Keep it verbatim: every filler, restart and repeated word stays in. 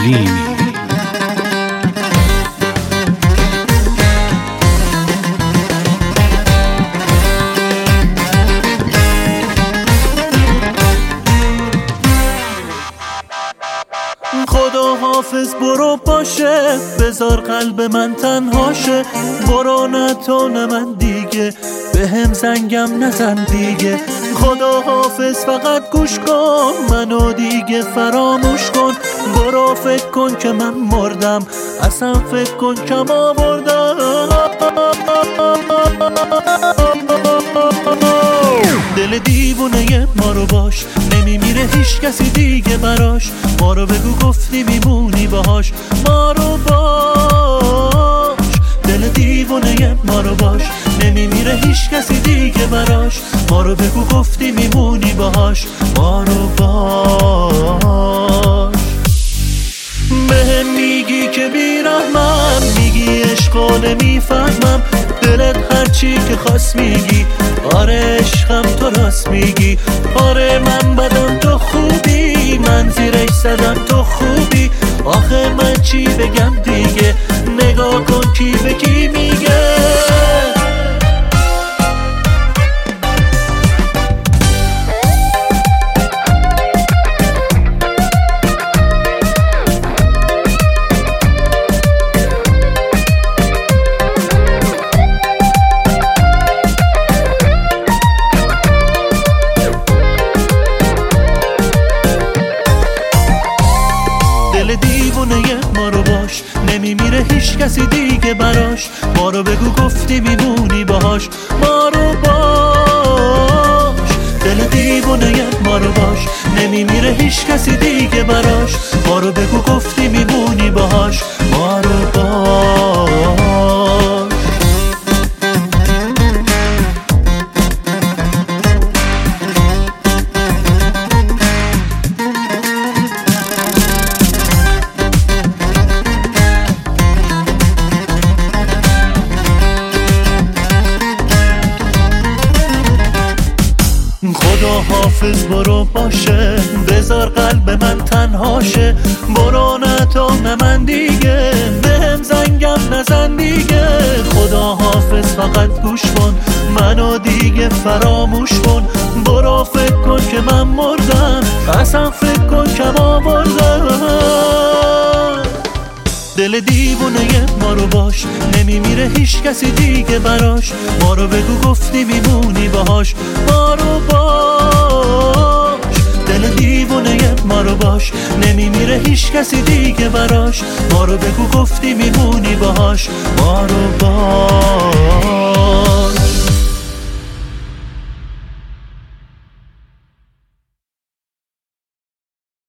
سلیمی. خدا حافظ برو باشه، بذار قلب من تنهاشه. برو نه تو نه من دیگه، به هم زنگم نزن دیگه. خدا حافظ فقط گوش کن، منو دیگه فراموش کن. برو فکر کن که من مردم، اصلا فکر کن کم آوردم. دل دیوونه ما رو باش، نمیمیره هیچ کسی دیگه براش. ما رو بگو گفتی میمونی باهاش، ما رو باش. دل دیوونه ما رو باش، نمیمیره هیچ کسی دیگه براش. ما رو بگو گفتی میمونی باهاش، ما رو باش. بهم میگی که بیرحمم، میگی عشقو نمیفهمم. دلت هرچی که خواست میگی، آره عشقم تو راست میگی. آره من بدم تو خوبی، من زیرش زدم تو خوبی. آخه من چی بگم دیگه، نگاه کن کی به کی میگه. ما رو باش، نمیمیره هیچ کسی دیگه براش. ما رو بگو گفتی میمونی باهاش، ما رو باش. دل دیوونه ما رو باش، نمیمیره هیچ کسی دیگه براش. ما رو بگو گفتی میمونی باهاش، ما رو باش. خدا حافظ برو باشه، بذار قلب من تنهاشه. برو نه تو نه من دیگه، بهم زنگم نزن دیگه. خدا حافظ فقط گوش کن، منو دیگه فراموش کن. برو فکر کن که من مردم، اصلا فکر کن کم آوردم. دل دیوونه ما رو باش، نمیمیره هیچ کسی دیگه براش. ما رو بگو گفتی میمونی باهاش، ما رو باش. دل دیوونه ما رو باش، نمیمیره هیچ کسی دیگه براش. ما رو بگو گفتی میمونی باهاش، ما رو باش.